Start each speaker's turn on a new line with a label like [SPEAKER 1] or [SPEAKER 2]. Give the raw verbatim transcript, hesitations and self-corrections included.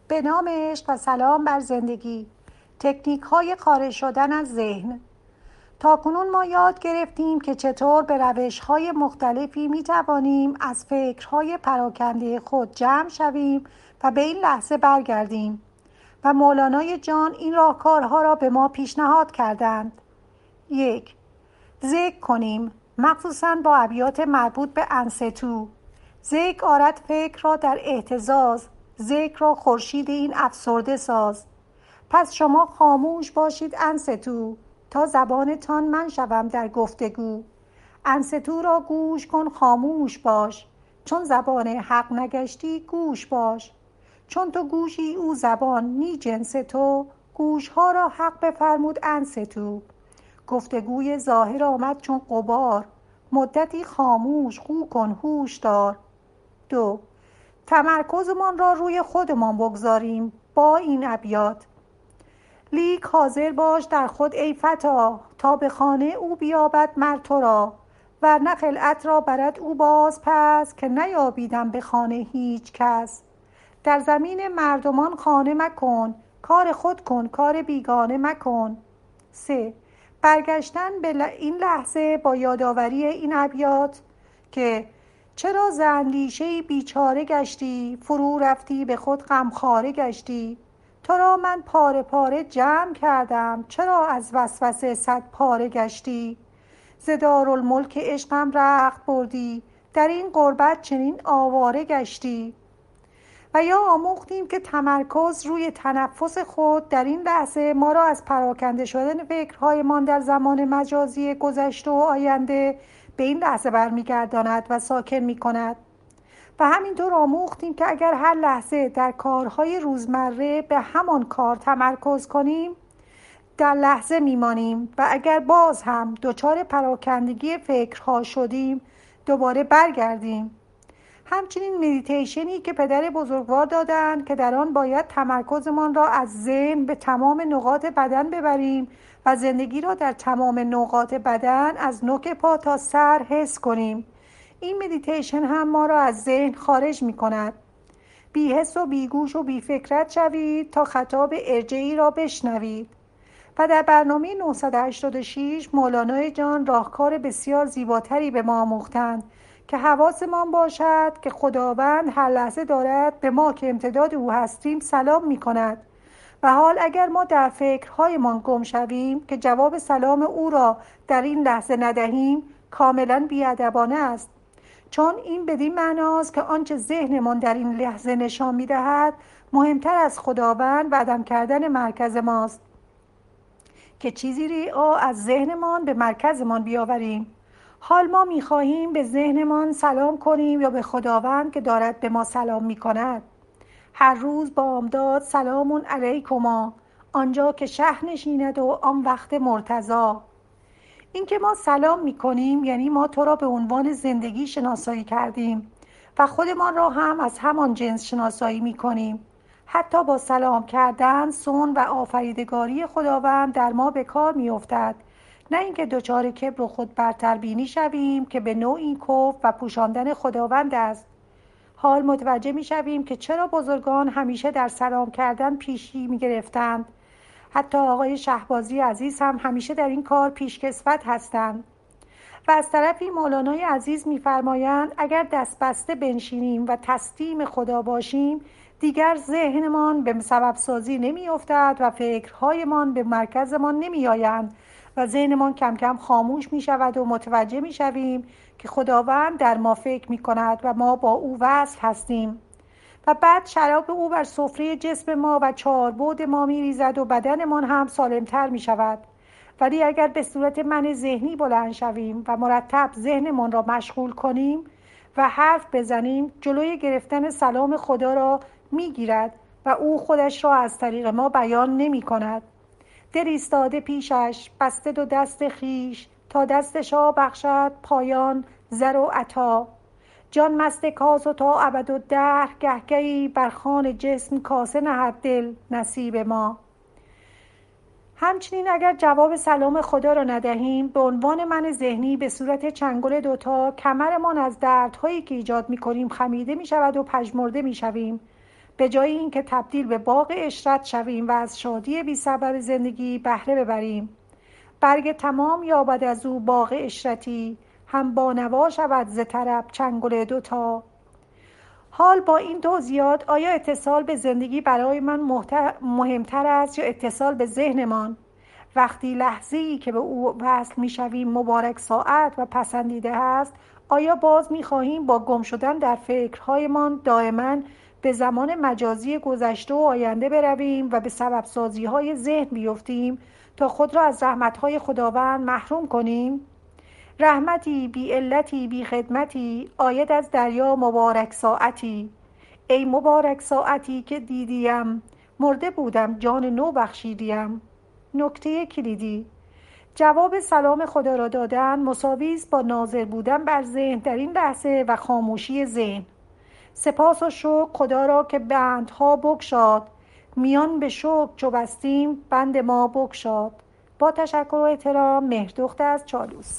[SPEAKER 1] به نام عشق و سلام بر زندگی. تکنیک های خارج شدن از ذهن. تاکنون ما یاد گرفتیم که چطور به روش های مختلفی می توانیم از فکرهای پراکنده خود جمع شویم و به این لحظه برگردیم و مولانای جان این راهکارها را به ما پیشنهاد کردند. یک، ذکر کنیم، مخصوصاً با ابیات مربوط به انستو. ذکر آرد فکر را در اهتزاز، ذکر را خورشید این افسرده ساز. پس شما خاموش باشید انستو، تا زبانتان من شوم در گفتگو. انستو را گوش کن خاموش باش، چون زبان حق نگشتی گوش باش. چون تو گوشی او زبان نی جنس تو، گوشها را حق بفرمود انستو. گفتگوی ظاهر آمد چون غبار، مدتی خاموش خو کن هوش دار. دو، تمرکزمان را روی خودمان بگذاریم با این ابیات. لیک حاضر باش در خود ای فتا، تا به خانه او بیابد مر تو را. ورنه خلعت را برد او باز پس، که نیابیدم به خانه هیچ کس. در زمین مردمان خانه مکن، کار خود کن کار بیگانه مکن. سه، برگشتن به این لحظه با یادآوری این ابیات که چرا ز اندیشه‌ای بیچاره گشتی، فرو رفتی به خود غمخواره گشتی. تو را من پاره پاره جمع کردم، چرا از وسوسه صد پاره گشتی. ز دارالملک عشقم رخت بردی، در این غربت چنین آواره گشتی. و یا آموختیم که تمرکز روی تنفس خود در این لحظه ما را از پراکنده شدن فکرهایمان در زمان مجازی گذشته و آینده به این لحظه برمیگرداند و ساکن می‌کند. و همینطور آموختیم که اگر هر لحظه در کارهای روزمره به همان کار تمرکز کنیم، در لحظه میمانیم و اگر باز هم دچار پراکندگی فکرها شدیم، دوباره برگردیم. همچنین مدیتیشنی که پدر بزرگوار دادند که در آن باید تمرکزمان را از ذهن به تمام نقاط بدن ببریم و زندگی را در تمام نقاط بدن از نوک پا تا سر حس کنیم. این مدیتیشن هم ما را از ذهن خارج می کند. بی حس و بی گوش و بی فکرت شوید تا خطاب ارجعی را بشنوید. و در برنامه نهصد و هشتاد و شش مولانای جان راهکار بسیار زیباتری به ما آموختند که حواسمان باشد که خداوند هر لحظه دارد به ما که امتداد او هستیم سلام می کند. و حال اگر ما در فکرهایمان گم شویم که جواب سلام او را در این لحظه ندهیم، کاملا بی‌ادبانه است. چون این بدین معناست که آنچه ذهنمان در این لحظه نشان می‌دهد مهمتر از خداوند و عدم کردن مرکز ماست، که چیزی را از ذهنمان به مرکزمان بیاوریم. حال ما می‌خواهیم به ذهنمان سلام کنیم یا به خداوند که دارد به ما سلام می‌کند. هر روز بامداد سلام علیکما، آنجا که شه نشیند و آن وقت مرتضا. این که ما سلام می‌کنیم یعنی ما تو را به عنوان زندگی شناسایی کردیم و خودمان را هم از همان جنس شناسایی می‌کنیم. حتی با سلام کردن صنع و آفریدگاری خداوند در ما به کار می‌افتد، نه اینکه دچار کبر و خود برتر بینی شویم که به نوعی کفر و پوشاندن خداوند است. حال متوجه می‌شویم که چرا بزرگان همیشه در سلام کردن پیشی می‌گرفتند. حتی آقای شهبازی عزیز هم همیشه در این کار پیشکسوت هستند. و از طرفی مولانای عزیز می‌فرمایند اگر دست بسته بنشینیم و تسلیم خدا باشیم، دیگر ذهنمان به سبب سازی نمی‌افتد و فکرهایمان به مرکزمان نمی‌آیند و ذهنمان کم کم خاموش می‌شود و متوجه می‌شویم که خداوند در ما فکر می‌کند و ما با او وصل هستیم. و بعد شراب او بر سفره جسم ما و چاربعد ما می‌ریزد و بدنمان هم سالمتر می‌شود. ولی اگر به صورت من ذهنی بلند شویم و مرتب ذهنمان را مشغول کنیم و حرف بزنیم، جلوی گرفتن سلام خدا را می‌گیرد و او خودش را از طریق ما بیان نمی‌کند. دل ایستاده پیشش بسته دو دست خیش، تا دستشا بخشد پایان زر و عطا. جان مست کاس و تا ابدالدهر، گهگهی بر خوان جسم کاسه نهد دل نصیب ما. همچنین اگر جواب سلام خدا را ندهیم، به عنوان من ذهنی به صورت چنگل دوتا کمرمان از دردهایی که ایجاد می‌کنیم خمیده می‌شود و پژمرده می‌شویم. به جای اینکه تبدیل به باغ عشرت شویم و از شادی بی سبب زندگی بهره ببریم. برگ تمام یابد از او باغ عشرتی، هم با نوا شود ز طرب چنگل دوتا. حال با این توضیحات آیا اتصال به زندگی برای من مهمتر است یا اتصال به ذهنمان؟ وقتی لحظه‌ای که به او وصل می‌شویم مبارک ساعت و پسندیده است، آیا باز می‌خواهیم با گم شدن در فکرهایمان دائما به زمان مجازی گذشته و آینده برویم و به سبب سازی‌های ذهن بیفتیم تا خود را از رحمت‌های خداوند محروم کنیم؟ رحمتی بی علتی بی خدمتی آید از دریا مبارک ساعتی. ای مبارک ساعتی که دیدیم، مرده بودم جان نو بخشیدیم. نکته کلیدی: جواب سلام خدا را دادن مساوی است با ناظر بودن بر ذهن در این لحظه و خاموشی ذهن. سپاس و شکر خدا را که بندها بگشاد، میان به شکر چو بستیم بند ما بگشاد. با تشکر و احترام، مهردخت از چالوس.